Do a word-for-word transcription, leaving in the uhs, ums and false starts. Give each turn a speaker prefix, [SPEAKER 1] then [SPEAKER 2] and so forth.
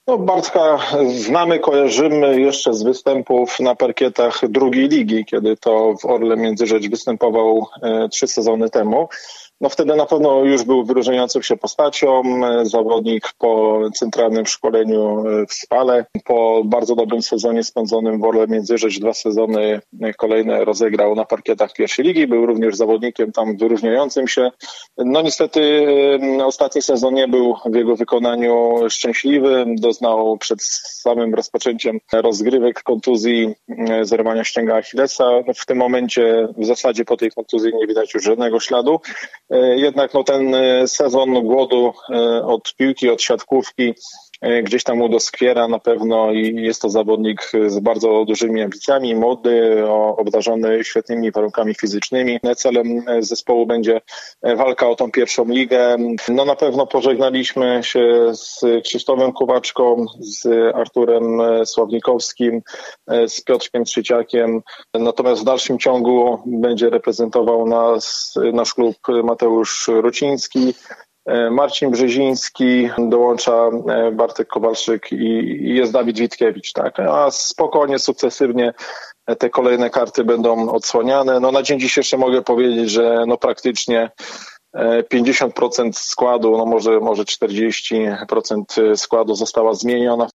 [SPEAKER 1] No, Bartka znamy, kojarzymy jeszcze z występów na parkietach drugiej ligi, kiedy to w Orle Międzyrzecz występował e, trzy sezony temu. No wtedy na pewno już był wyróżniającą się postacią, zawodnik po centralnym szkoleniu w Spale, po bardzo dobrym sezonie spędzonym w Orle Międzyrzecz, dwa sezony kolejne rozegrał na parkietach pierwszej ligi, był również zawodnikiem tam wyróżniającym się. No niestety ostatni sezon nie był w jego wykonaniu szczęśliwy, doznał przed samym rozpoczęciem rozgrywek kontuzji, zerwania ścięga Achillesa. No w tym momencie w zasadzie po tej kontuzji nie widać już żadnego śladu. Jednak no, ten sezon głodu od piłki, od siatkówki gdzieś tam mu doskwiera na pewno i jest to zawodnik z bardzo dużymi ambicjami, młody, obdarzony świetnymi warunkami fizycznymi. Celem zespołu będzie walka o tą pierwszą ligę. No na pewno pożegnaliśmy się z Krzysztofem Kubaczką, z Arturem Sławnikowskim, z Piotrkiem Trzeciakiem. Natomiast w dalszym ciągu będzie reprezentował nas nasz klub Mateusz Ruciński, Marcin Brzeziński, dołącza Bartek Kowalczyk i jest Dawid Witkiewicz, tak? A spokojnie, sukcesywnie te kolejne karty będą odsłaniane. No na dzień dzisiejszy mogę powiedzieć, że no praktycznie pięćdziesiąt procent składu, no może, może czterdzieści procent składu została zmieniona.